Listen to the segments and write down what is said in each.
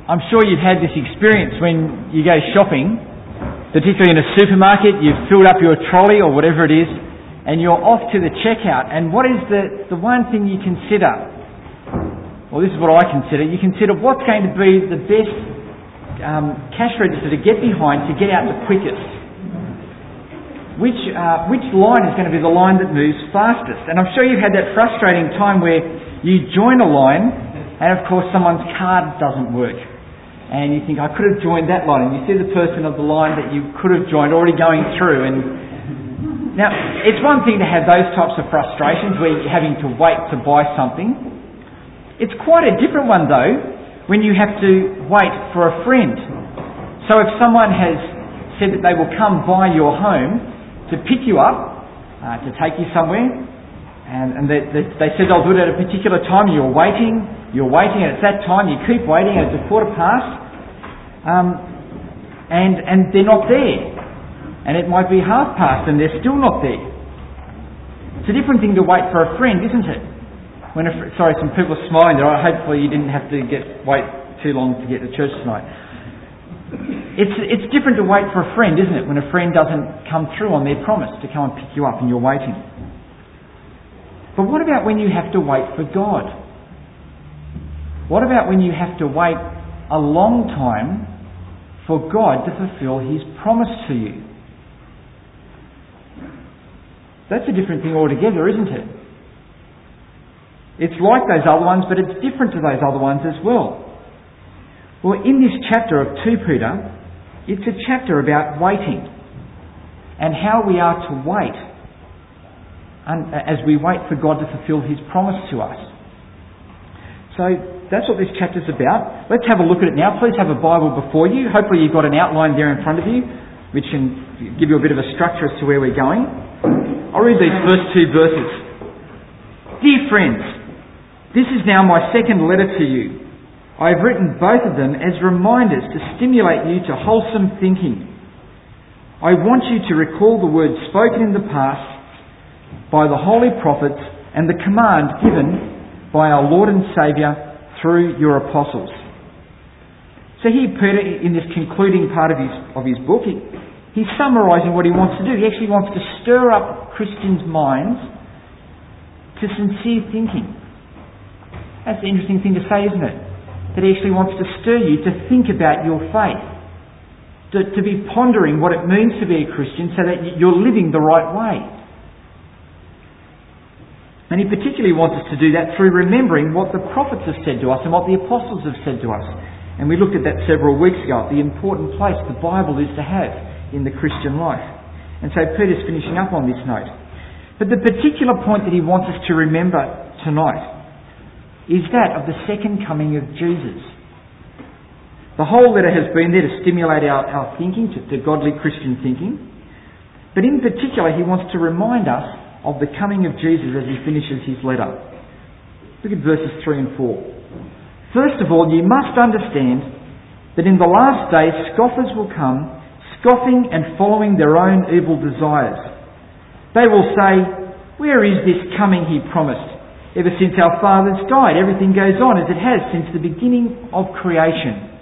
I'm sure you've had this experience when you go shopping, particularly in a supermarket. You've filled up your trolley or whatever it is, and you're off to the checkout. And what is the one thing you consider? Well, this is what I consider. You consider what's going to be the best cash register to get behind to get out the quickest. Which line is going to be the line that moves fastest? And I'm sure you've had that frustrating time where you join a line and of course someone's card doesn't work. And you think, I could have joined that line. And you see the person of the line that you could have joined already going through. And now, it's one thing to have those types of frustrations where you're having to wait to buy something. It's quite a different one though when you have to wait for a friend. So if someone has said that they will come by your home to pick you up, to take you somewhere, and they said they'll do it at a particular time, you're waiting, and it's that time, you keep waiting, and it's 1:15, and they're not there. And it might be 1/2 and they're still not there. It's a different thing to wait for a friend, isn't it? Sorry, some people are smiling there. Hopefully you didn't have to wait too long to get to church tonight. It's different to wait for a friend, isn't it? When a friend doesn't come through on their promise to come and pick you up and you're waiting. But what about when you have to wait for God? What about when you have to wait a long time for God to fulfill His promise to you? That's a different thing altogether, isn't it? It's like those other ones, but it's different to those other ones as well. Well, in this chapter of 2 Peter, it's a chapter about waiting and how we are to wait as we wait for God to fulfill His promise to us. So that's what this chapter's about. Let's have a look at it now. Please have a Bible before you. Hopefully you've got an outline there in front of you, which can give you a bit of a structure as to where we're going. I'll read these first 2 verses. Dear friends, this is now my second letter to you. I have written both of them as reminders to stimulate you to wholesome thinking. I want you to recall the words spoken in the past by the holy prophets and the command given by our Lord and Saviour through your apostles. So here Peter, in this concluding part of his book, he's summarising what he wants to do. He actually wants to stir up Christians' minds to sincere thinking. That's an interesting thing to say, isn't it? That he actually wants to stir you to think about your faith, to be pondering what it means to be a Christian so that you're living the right way. And he particularly wants us to do that through remembering what the prophets have said to us and what the apostles have said to us. And we looked at that several weeks ago, the important place the Bible is to have in the Christian life. And so Peter's finishing up on this note. But the particular point that he wants us to remember tonight is that of the second coming of Jesus. The whole letter has been there to stimulate our thinking, to godly Christian thinking. But in particular, he wants to remind us of the coming of Jesus as he finishes his letter. Look at verses 3 and 4. First of all, you must understand that in the last days scoffers will come, scoffing and following their own evil desires. They will say, where is this coming he promised? Ever since our fathers died, everything goes on as it has since the beginning of creation.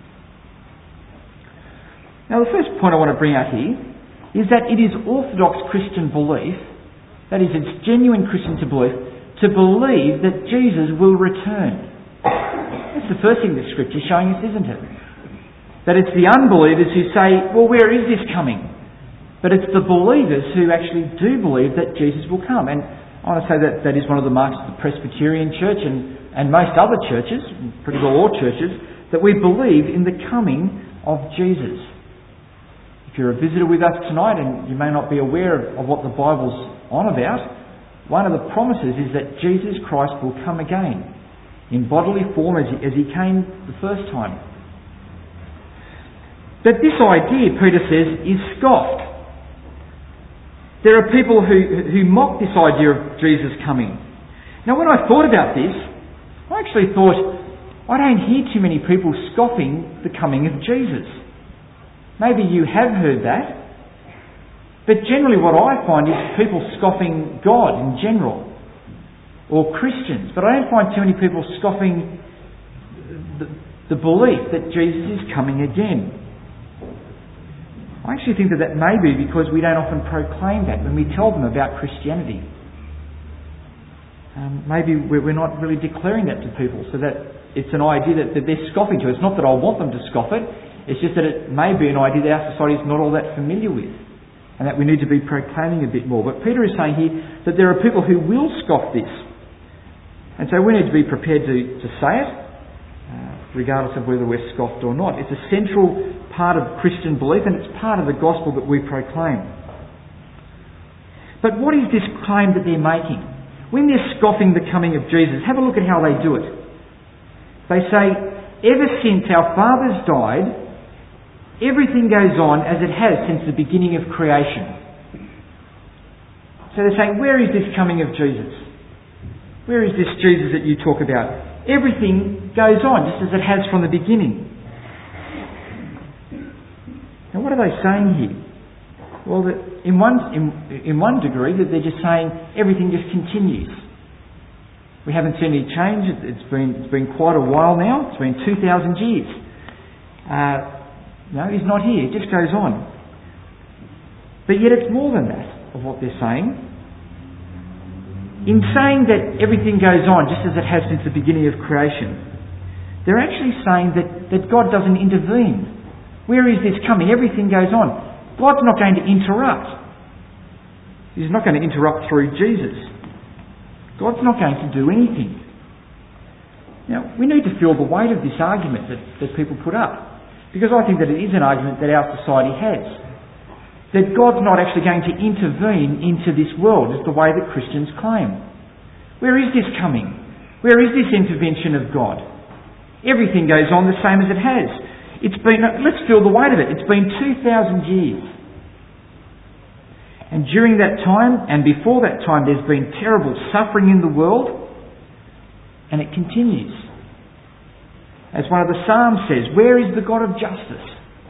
Now the first point I want to bring out here is that it is orthodox Christian belief, that is, it's genuine Christian belief, to believe that Jesus will return. That's the first thing the Scripture is showing us, isn't it? That it's the unbelievers who say, well, where is this coming? But it's the believers who actually do believe that Jesus will come. And I want to say that is one of the marks of the Presbyterian Church and most other churches, pretty well all churches, that we believe in the coming of Jesus. If you're a visitor with us tonight and you may not be aware of what the Bible's on about, one of the promises is that Jesus Christ will come again in bodily form as he came the first time. But this idea, Peter says, is scoffed. There are people who mock this idea of Jesus coming. Now, when I thought about this, I actually thought, I don't hear too many people scoffing the coming of Jesus. Maybe you have heard that. But generally what I find is people scoffing God in general, or Christians. But I don't find too many people scoffing the belief that Jesus is coming again. I actually think that may be because we don't often proclaim that when we tell them about Christianity. Maybe we're not really declaring that to people, so that it's an idea that they're scoffing to. It's not that I want them to scoff it, it's just that it may be an idea that our society is not all that familiar with, and that we need to be proclaiming a bit more. But Peter is saying here that there are people who will scoff this. And so we need to be prepared to say it, regardless of whether we're scoffed or not. It's a central part of Christian belief, and it's part of the gospel that we proclaim. But what is this claim that they're making? When they're scoffing the coming of Jesus, have a look at how they do it. They say, ever since our fathers died, everything goes on as it has since the beginning of creation. So they're saying, where is this coming of Jesus? Where is this Jesus that you talk about? Everything goes on just as it has from the beginning. Now what are they saying here? Well, that in one degree, that they're just saying everything just continues. We haven't seen any change. It's been quite a while now. It's been 2,000 years. No, he's not here. It just goes on. But yet it's more than that of what they're saying. In saying that everything goes on just as it has since the beginning of creation, they're actually saying that God doesn't intervene. Where is this coming? Everything goes on. God's not going to interrupt. He's not going to interrupt through Jesus. God's not going to do anything. Now, we need to feel the weight of this argument that people put up, because I think that it is an argument that our society has. That God's not actually going to intervene into this world, is the way that Christians claim. Where is this coming? Where is this intervention of God? Everything goes on the same as it has. Let's feel the weight of it. It's been 2,000 years. And during that time, and before that time, there's been terrible suffering in the world, and it continues. As one of the Psalms says, where is the God of justice?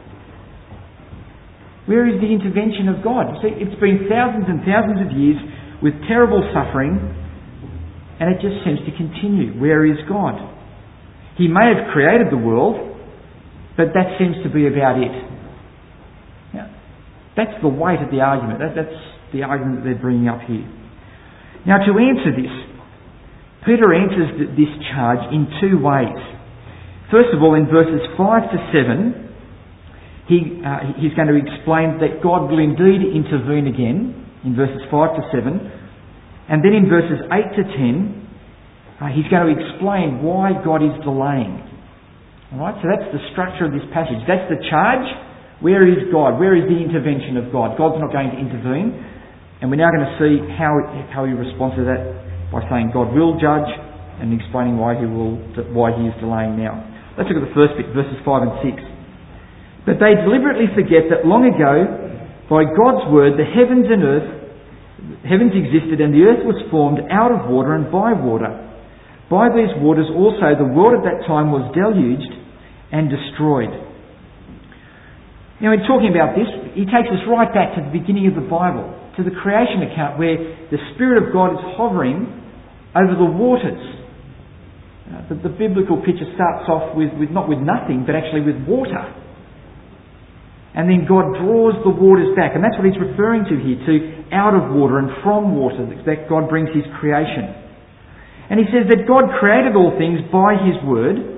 Where is the intervention of God? You see, it's been thousands and thousands of years with terrible suffering, and it just seems to continue. Where is God? He may have created the world, but that seems to be about it. Now, that's the weight of the argument. That's the argument that they're bringing up here. Now, to answer this, Peter answers this charge in two ways. First of all, in verses 5 to 7, he's going to explain that God will indeed intervene again, in verses 5 to 7. And then in verses 8 to 10, he's going to explain why God is delaying. Alright, so that's the structure of this passage. That's the charge. Where is God? Where is the intervention of God? God's not going to intervene. And we're now going to see how he responds to that by saying God will judge, and explaining why he is delaying now. Let's look at the first bit, verses 5 and 6. But they deliberately forget that long ago, by God's word, the heavens existed, and the earth was formed out of water and by water. By these waters also the world at that time was deluged and destroyed. Now, in talking about this, he takes us right back to the beginning of the Bible, to the creation account where the Spirit of God is hovering over the waters. The biblical picture starts off with not with nothing, but actually with water. And then God draws the waters back, and that's what he's referring to here, to out of water and from water, that God brings his creation. And he says that God created all things by his word,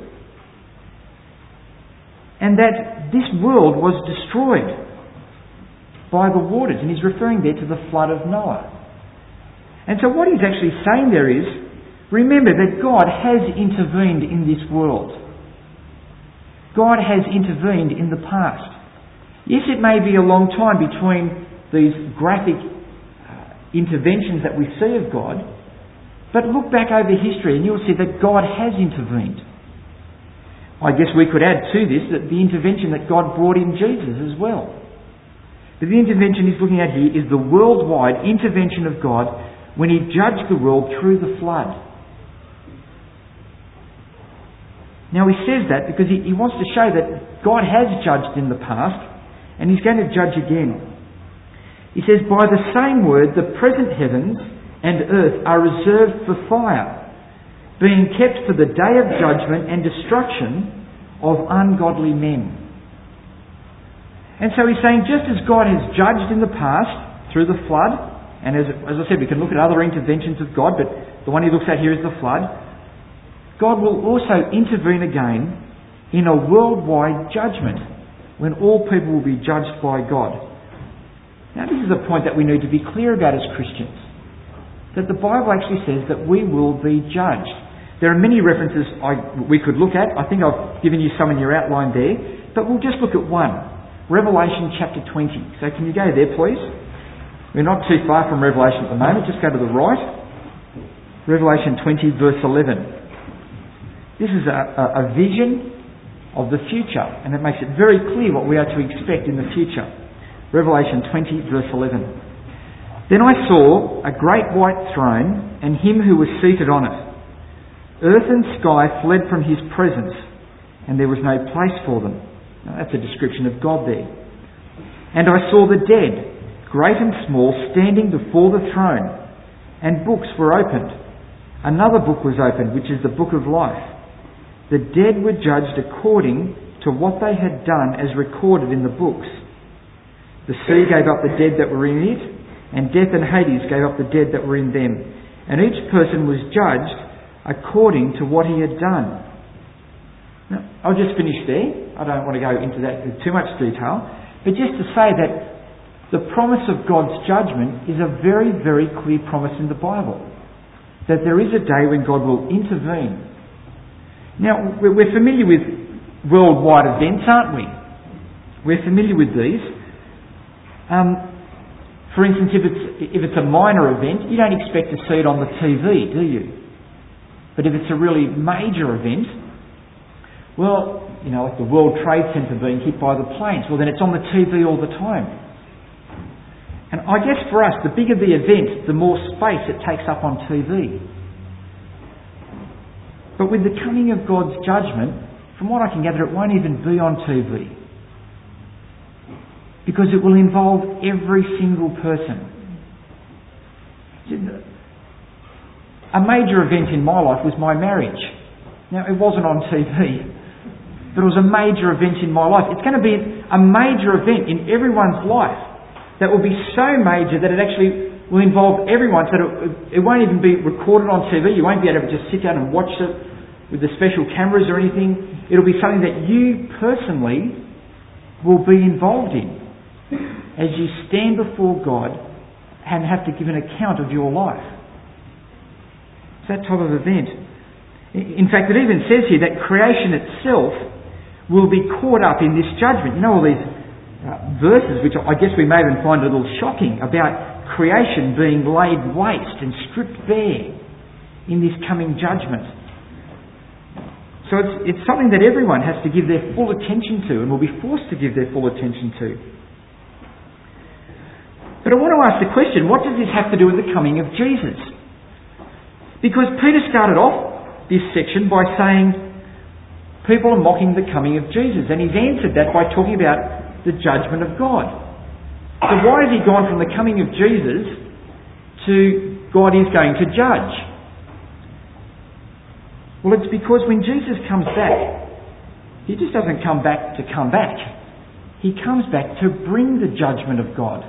and that this world was destroyed by the waters. And he's referring there to the flood of Noah. And so what he's actually saying there is, remember that God has intervened in this world. God has intervened in the past. Yes, it may be a long time between these graphic interventions that we see of God, but look back over history and you'll see that God has intervened. I guess we could add to this that the intervention that God brought in Jesus as well. But the intervention he's looking at here is the worldwide intervention of God when he judged the world through the flood. Now he says that because he wants to show that God has judged in the past and he's going to judge again. He says, by the same word, the present heavens and earth are reserved for fire, being kept for the day of judgment and destruction of ungodly men. And so he's saying, just as God has judged in the past through the flood, and as I said, we can look at other interventions of God, but the one he looks at here is the flood, God will also intervene again in a worldwide judgment when all people will be judged by God. Now this is a point that we need to be clear about as Christians, that the Bible actually says that we will be judged. There are many references we could look at. I think I've given you some in your outline there, but we'll just look at one. Revelation chapter 20. So can you go there, please? We're not too far from Revelation at the moment. Just go to the right. Revelation 20, verse 11. This is a vision of the future, and it makes it very clear what we are to expect in the future. Revelation 20, verse 11. Then I saw a great white throne, and him who was seated on it. Earth and sky fled from his presence, and there was no place for them. Now, that's a description of God there. And I saw the dead, great and small, standing before the throne, and books were opened. Another book was opened, which is the book of life. The dead were judged according to what they had done as recorded in the books. The sea gave up the dead that were in it, and death and Hades gave up the dead that were in them. And each person was judged according to what he had done. Now, I'll just finish there. I don't want to go into that in too much detail, but just to say that the promise of God's judgment is a very, very clear promise in the Bible, that there is a day when God will intervene. Now, we're familiar with worldwide events, aren't we? We're familiar with these. For instance, if it's a minor event, you don't expect to see it on the TV, do you? But if it's a really major event, well, like the World Trade Center being hit by the planes, well then it's on the TV all the time. And I guess for us, the bigger the event, the more space it takes up on TV. But with the coming of God's judgment, from what I can gather, it won't even be on TV. Because it will involve every single person. A major event in my life was my marriage. Now, it wasn't on TV, but it was a major event in my life. It's going to be a major event in everyone's life that will be so major that it actually will involve everyone, so that it won't even be recorded on TV. You won't be able to just sit down and watch it with the special cameras or anything. It'll be something that you personally will be involved in as you stand before God and have to give an account of your life. It's that type of event. In fact, it even says here that creation itself will be caught up in this judgment. You know all these verses, which I guess we may even find a little shocking, about creation being laid waste and stripped bare in this coming judgment. So it's something that everyone has to give their full attention to and will be forced to give their full attention to. But I want to ask the question, what does this have to do with the coming of Jesus? Because Peter started off this section by saying people are mocking the coming of Jesus, and he's answered that by talking about the judgment of God. So why has he gone from the coming of Jesus to God is going to judge? Well, it's because when Jesus comes back, he just doesn't come back to come back. He comes back to bring the judgment of God.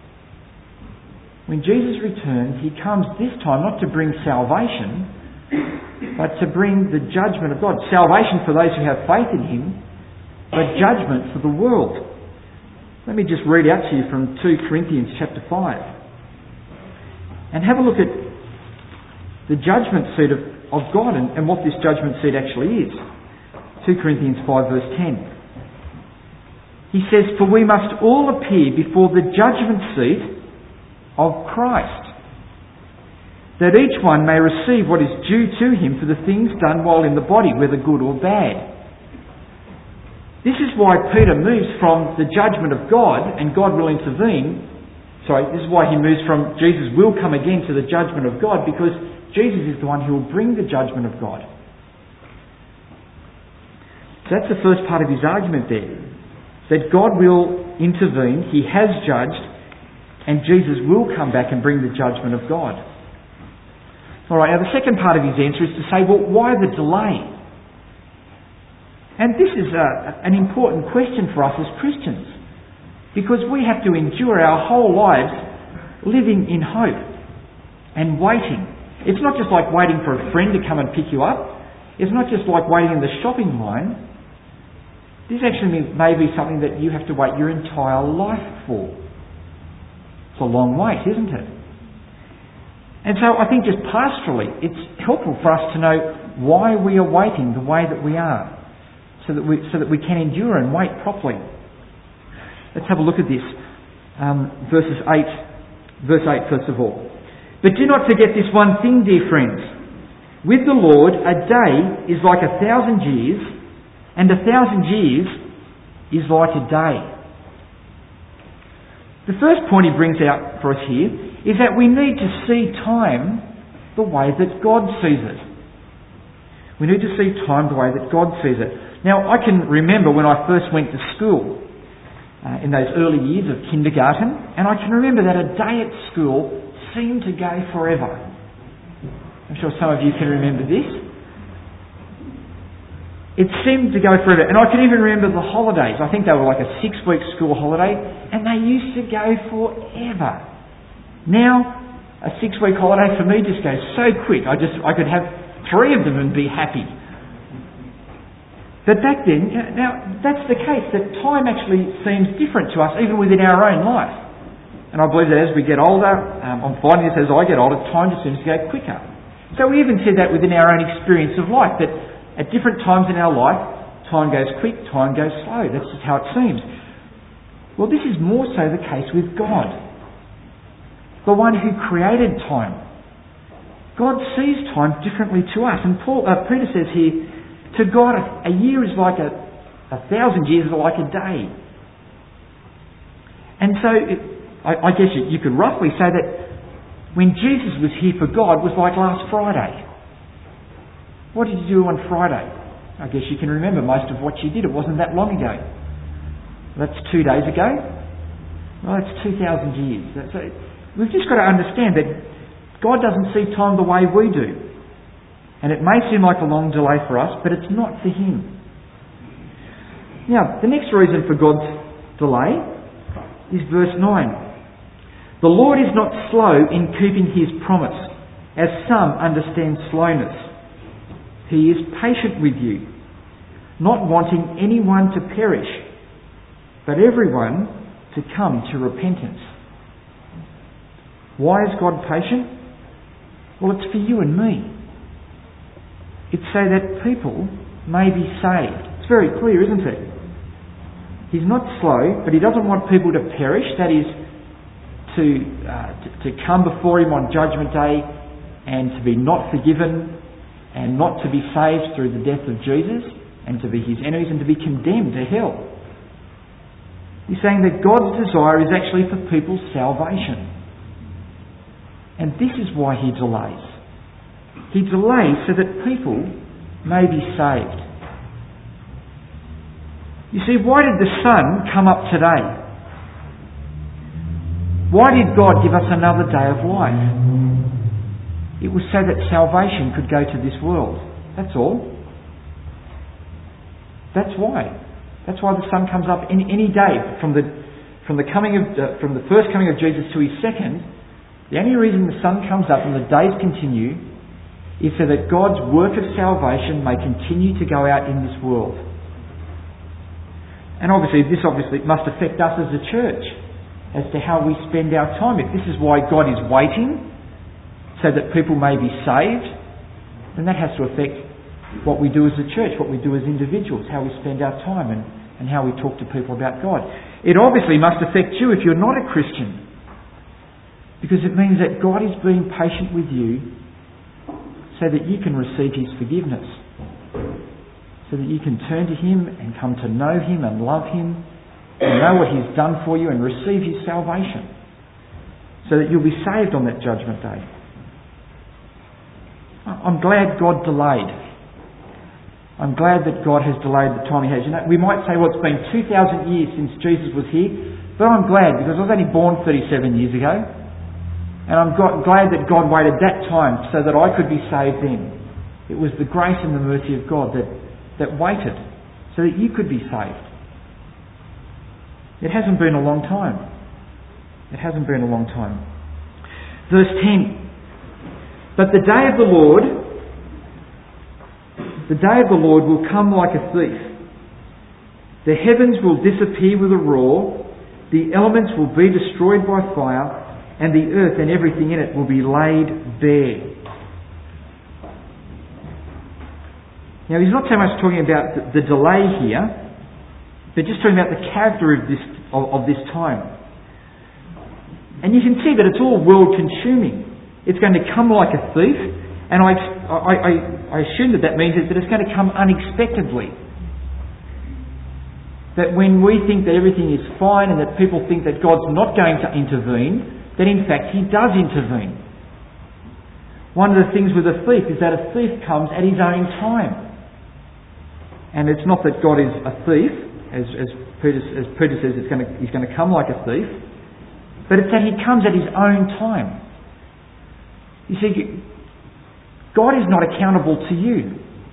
When Jesus returns, he comes this time not to bring salvation, but to bring the judgment of God. Salvation for those who have faith in him, but judgment for the world. Let me just read out to you from 2 Corinthians chapter 5. And have a look at the judgment seat of God and what this judgment seat actually is. 2 Corinthians 5 verse 10. He says, "For we must all appear before the judgment seat of Christ, that each one may receive what is due to him for the things done while in the body, whether good or bad." This is why Peter moves from the judgment of God and God will intervene. This is why he moves from Jesus will come again to the judgment of God, because Jesus is the one who will bring the judgment of God. So that's the first part of his argument there, that God will intervene, he has judged, and Jesus will come back and bring the judgment of God. Alright, now the second part of his answer is to say, well, why the delay? And this is an important question for us as Christians, because we have to endure our whole lives living in hope and waiting. It's not just like waiting for a friend to come and pick you up. It's not just like waiting in the shopping line. This actually may be something that you have to wait your entire life for. It's a long wait, isn't it? And so I think just pastorally, it's helpful for us to know why we are waiting the way that we are, so that we can endure and wait properly. Let's have a look at this. Verse 8 first of all. But do not forget this one thing, dear friends. With the Lord, a day is like 1,000 years, and 1,000 years is like a day. The first point he brings out for us here is that we need to see time the way that God sees it. We need to see time the way that God sees it. Now, I can remember when I first went to school, in those early years of kindergarten, and I can remember that a day at school seemed to go forever. I'm sure some of you can remember this. It seemed to go forever. And I can even remember the holidays. I think they were like a 6-week school holiday, and they used to go forever. Now, a 6-week holiday for me just goes so quick. I could have 3 of them and be happy. But back then, now that's the case, that time actually seems different to us even within our own life. And I believe that as we get older, I'm finding this as I get older, time just seems to go quicker. So we even see that within our own experience of life, that at different times in our life, time goes quick, time goes slow. That's just how it seems. Well, this is more so the case with God, the one who created time. God sees time differently to us. And Peter says here, to God, a year is like 1,000 years is like a day. And so, I guess you could roughly say that when Jesus was here for God was like last Friday. What did you do on Friday? I guess you can remember most of what you did. It wasn't that long ago. That's 2 days ago. Well, that's 2,000 years. So we've just got to understand that God doesn't see time the way we do. And it may seem like a long delay for us, but it's not for Him. Now, the next reason for God's delay is verse 9. The Lord is not slow in keeping His promise, as some understand slowness. He is patient with you, not wanting anyone to perish, but everyone to come to repentance. Why is God patient? Well, it's for you and me. It's so that people may be saved. It's very clear, isn't it? He's not slow, but He doesn't want people to perish. That is, to come before Him on Judgment Day and to be not forgiven and not to be saved through the death of Jesus and to be His enemies and to be condemned to hell. He's saying that God's desire is actually for people's salvation. And this is why He delays. He delays so that people may be saved. You see, why did the sun come up today? Why did God give us another day of life? It was so that salvation could go to this world. That's all. That's why. That's why the sun comes up in any day from the first coming of Jesus to His second. The only reason the sun comes up and the days continue is so that God's work of salvation may continue to go out in this world. And this must affect us as a church as to how we spend our time. If this is why God is waiting, so that people may be saved, then that has to affect what we do as a church, what we do as individuals, how we spend our time and how we talk to people about God. It obviously must affect you if you're not a Christian, because it means that God is being patient with you so that you can receive His forgiveness, so that you can turn to Him and come to know Him and love Him and know what He's done for you and receive His salvation, so that you'll be saved on that Judgment Day. I'm glad God delayed. I'm glad that God has delayed the time He has. We might say, well, it's been 2,000 years since Jesus was here, but I'm glad because I was only born 37 years ago. And I'm glad that God waited that time so that I could be saved then. It was the grace and the mercy of God that waited so that you could be saved. It hasn't been a long time. It hasn't been a long time. Verse 10. But the day of the Lord will come like a thief. The heavens will disappear with a roar. The elements will be destroyed by fire, and the earth and everything in it will be laid bare. Now, he's not so much talking about the delay here, but just talking about the character of this time. And you can see that it's all world-consuming. It's going to come like a thief, and I assume that means that it's going to come unexpectedly. That when we think that everything is fine and that people think that God's not going to intervene, that in fact He does intervene. One of the things with a thief is that a thief comes at his own time. And it's not that God is a thief, as Peter says he's going to come like a thief, but it's that He comes at His own time. You see, God is not accountable to you.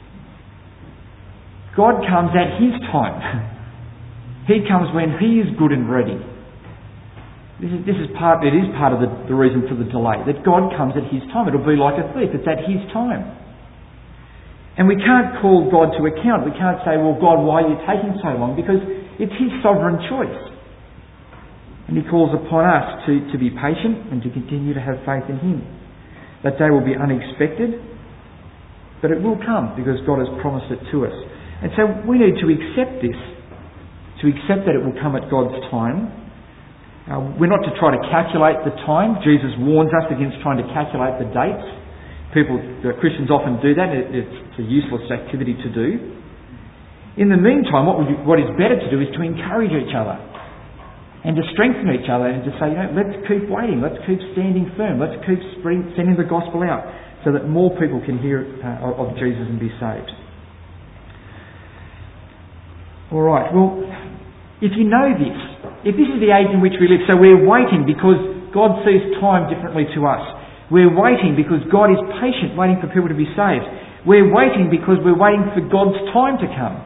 God comes at His time. He comes when He is good and ready. It is part of the reason for the delay, that God comes at His time. It'll be like a thief. It's at His time. And we can't call God to account. We can't say, well, God, why are you taking so long? Because it's His sovereign choice. And He calls upon us to be patient and to continue to have faith in Him. That day will be unexpected, but it will come because God has promised it to us. And so we need to accept this, to accept that it will come at God's time. We're not to try to calculate the time. Jesus warns us against trying to calculate the dates. Christians often do that. It's a useless activity to do. In the meantime, what is better to do is to encourage each other and to strengthen each other and to say, let's keep waiting, let's keep standing firm, let's keep sending the gospel out so that more people can hear of Jesus and be saved. Alright, well, if you know this, if this is the age in which we live, so we're waiting because God sees time differently to us. We're waiting because God is patient, waiting for people to be saved. We're waiting because we're waiting for God's time to come.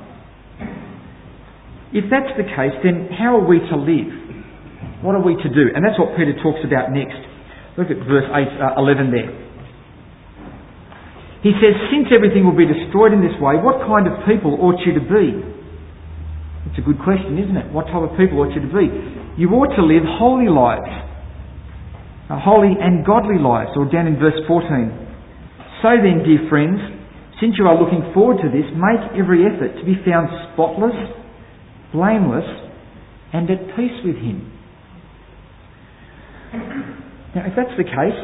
If that's the case, then how are we to live? What are we to do? And that's what Peter talks about next. Look at verse 11 there. He says, since everything will be destroyed in this way, what kind of people ought you to be? It's a good question, isn't it? What type of people ought you to be? You ought to live holy lives. Holy and godly lives, or down in verse 14. So then, dear friends, since you are looking forward to this, make every effort to be found spotless, blameless, and at peace with Him. Now, if that's the case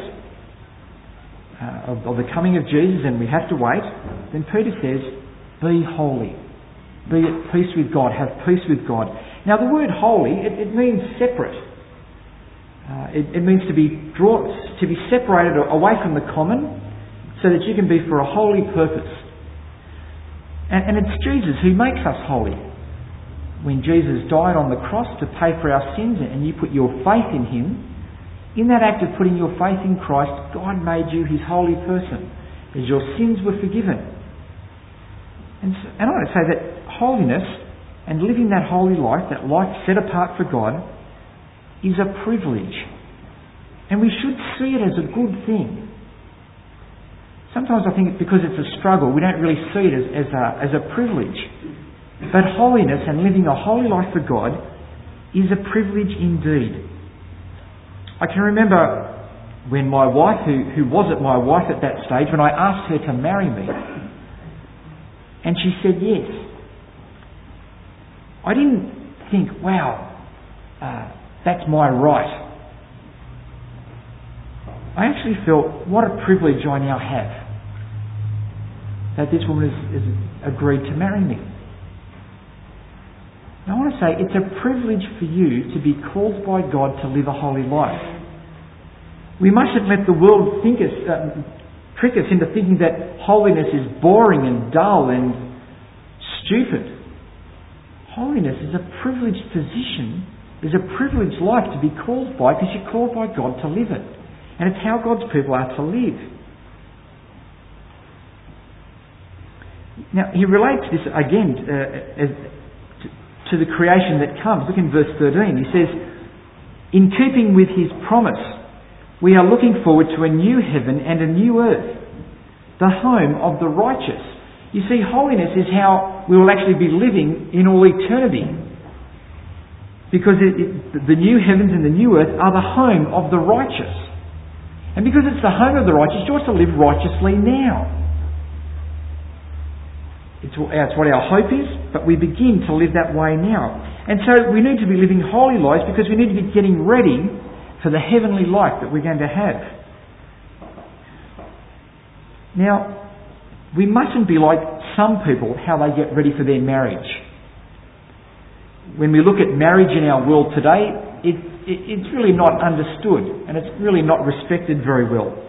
of the coming of Jesus and we have to wait, then Peter says, be holy. Be at peace with God. Have peace with God. Now, the word holy, it means separate. It means to be separated away from the common so that you can be for a holy purpose. And it's Jesus who makes us holy. When Jesus died on the cross to pay for our sins and you put your faith in Him, in that act of putting your faith in Christ, God made you His holy person as your sins were forgiven. And I want to say that holiness and living that holy life, that life set apart for God, is a privilege. And we should see it as a good thing. Sometimes I think because it's a struggle, we don't really see it as a privilege. But holiness and living a holy life for God is a privilege indeed. I can remember when my wife, who wasn't my wife at that stage, when I asked her to marry me, and she said yes. I didn't think, wow, that's my right. I actually felt, what a privilege I now have that this woman has agreed to marry me. Now I want to say, it's a privilege for you to be called by God to live a holy life. We mustn't let the world trick us into thinking that holiness is boring and dull and stupid. Holiness is a privileged position, is a privileged life to be called by, because you're called by God to live it. And it's how God's people are to live. Now, he relates this again to the creation that comes. Look in verse 13. He says, in keeping with his promise, we are looking forward to a new heaven and a new earth, the home of the righteous. You see, holiness is how we will actually be living in all eternity. Because the new heavens and the new earth are the home of the righteous. And because it's the home of the righteous, you ought to live righteously now. It's what our hope is, but we begin to live that way now. And so we need to be living holy lives because we need to be getting ready for the heavenly life that we're going to have. Now, we mustn't be like some people, how they get ready for their marriage. When we look at marriage in our world today, it's really not understood and it's really not respected very well.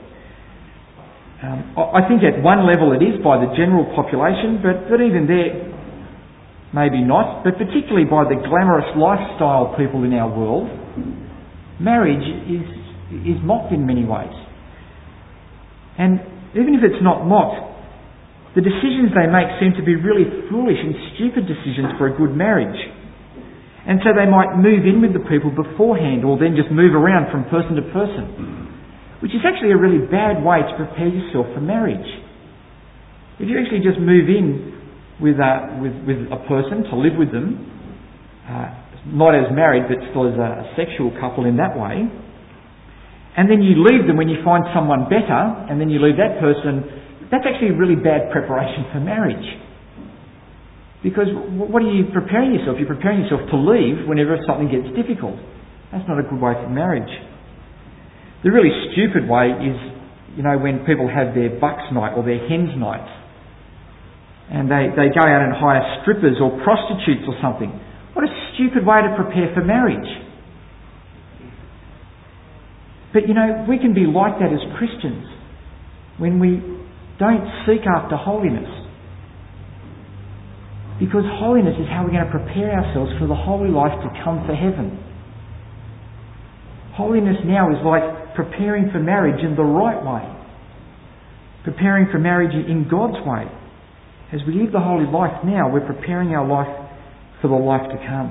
I think at one level it is by the general population, but even there, maybe not, but particularly by the glamorous lifestyle people in our world, marriage is mocked in many ways. And even if it's not mocked, the decisions they make seem to be really foolish and stupid decisions for a good marriage. And so they might move in with the people beforehand or then just move around from person to person, which is actually a really bad way to prepare yourself for marriage. If you actually just move in with a person to live with them, not as married but still as a sexual couple in that way, and then you leave them when you find someone better, and then you leave that person, that's actually a really bad preparation for marriage. Because what are you preparing yourself? You're preparing yourself to leave whenever something gets difficult. That's not a good way for marriage. The really stupid way is, when people have their bucks night or their hens night, and they go out and hire strippers or prostitutes or something. What a stupid way to prepare for marriage. But we can be like that as Christians when we don't seek after holiness. Because holiness is how we're going to prepare ourselves for the holy life to come for heaven. Holiness now is like preparing for marriage in the right way. Preparing for marriage in God's way. As we live the holy life now, we're preparing our life for the life to come.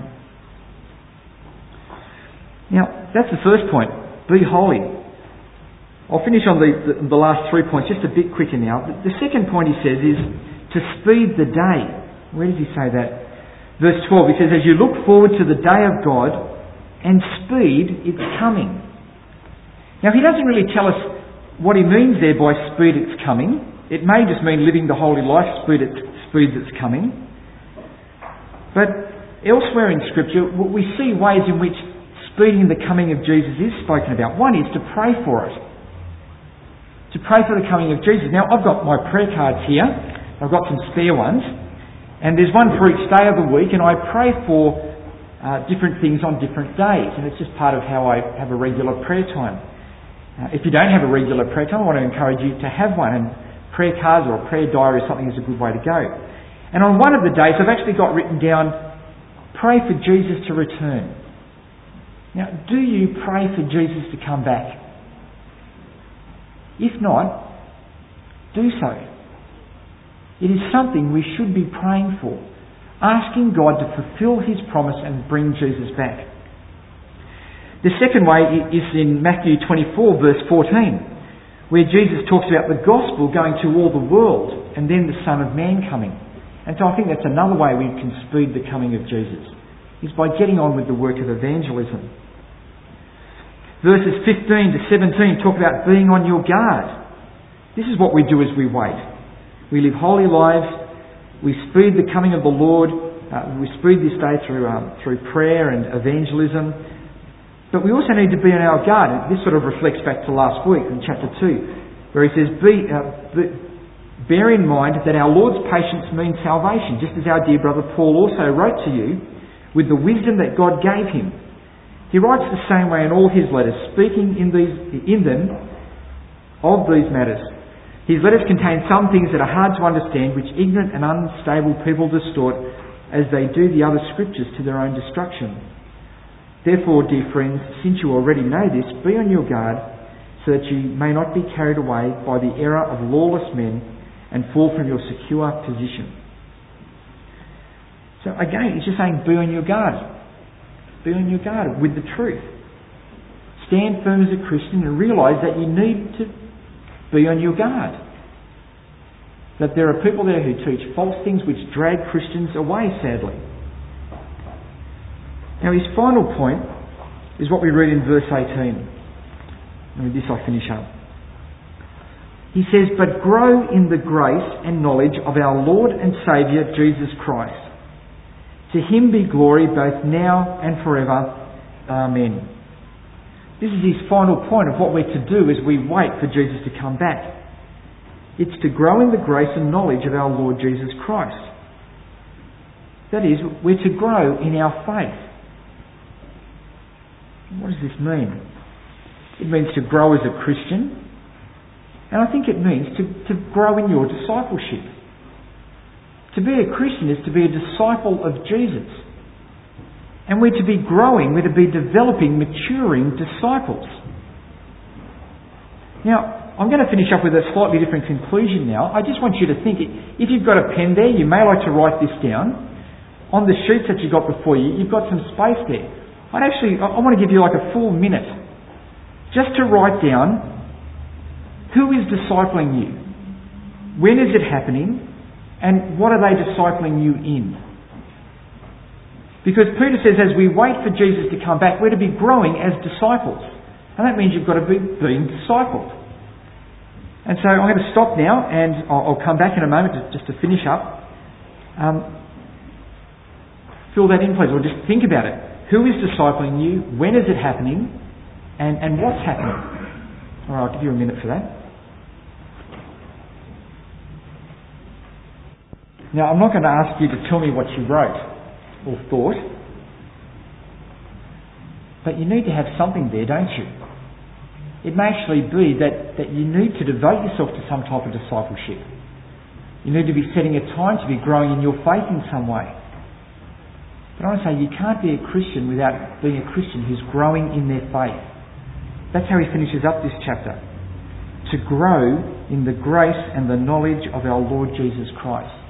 Now, that's the first point. Be holy. I'll finish on the last 3 points just a bit quicker now. The second point he says is to speed the day. Where does he say that? Verse 12, he says, as you look forward to the day of God and speed its coming. Now, he doesn't really tell us what he means there by speed its coming. It may just mean living the holy life, speeds its coming. But elsewhere in Scripture, we see ways in which speeding the coming of Jesus is spoken about. One is to pray for it. To pray for the coming of Jesus. Now, I've got my prayer cards here. I've got some spare ones. And there's one for each day of the week, and I pray for different things on different days. And it's just part of how I have a regular prayer time. If you don't have a regular prayer time, I want to encourage you to have one. And prayer cards or a prayer diary or something is a good way to go. And on one of the days, I've actually got written down, pray for Jesus to return. Now, do you pray for Jesus to come back? If not, do so. It is something we should be praying for, asking God to fulfill his promise and bring Jesus back. The second way is in Matthew 24 verse 14, where Jesus talks about the gospel going to all the world and then the Son of Man coming. And so I think that's another way we can speed the coming of Jesus, is by getting on with the work of evangelism. Verses 15 to 17 talk about being on your guard. This is what we do as we wait. We live holy lives. We speed the coming of the Lord. We speed this day through prayer and evangelism. But we also need to be on our guard. And this sort of reflects back to last week in chapter 2, where he says, bear in mind that our Lord's patience means salvation, just as our dear brother Paul also wrote to you with the wisdom that God gave him. He writes the same way in all his letters, speaking in them of these matters. His letters contain some things that are hard to understand, which ignorant and unstable people distort, as they do the other scriptures to their own destruction. Therefore, dear friends, since you already know this, be on your guard, so that you may not be carried away by the error of lawless men and fall from your secure position. So again, it's just saying, be on your guard. Be on your guard with the truth. Stand firm as a Christian and realise that you need to be on your guard. That there are people there who teach false things which drag Christians away, sadly. Now his final point is what we read in verse 18. And with this I'll finish up. He says, but grow in the grace and knowledge of our Lord and Saviour Jesus Christ. To him be glory both now and forever. Amen. This is his final point of what we're to do as we wait for Jesus to come back. It's to grow in the grace and knowledge of our Lord Jesus Christ. That is, we're to grow in our faith. What does this mean? It means to grow as a Christian, and I think it means to grow in your discipleship. To be a Christian is to be a disciple of Jesus. And we're to be growing, we're to be developing, maturing disciples. Now, I'm going to finish up with a slightly different conclusion now. I just want you to think, if you've got a pen there, you may like to write this down. On the sheets that you got before you, you've got some space there. I want to give you like a full minute just to write down who is discipling you, when is it happening, and what are they discipling you in. Because Peter says as we wait for Jesus to come back, we're to be growing as disciples. And that means you've got to be being discipled. And so I'm going to stop now and I'll come back in a moment just to finish up. Fill that in please, or just think about it. Who is discipling you? When is it happening? And what's happening? Alright, I'll give you a minute for that. Now, I'm not going to ask you to tell me what you wrote or thought, but you need to have something there, don't you? It may actually be that you need to devote yourself to some type of discipleship. You need to be setting a time to be growing in your faith in some way. But I want to say you can't be a Christian without being a Christian who's growing in their faith. That's how he finishes up this chapter. To grow in the grace and the knowledge of our Lord Jesus Christ.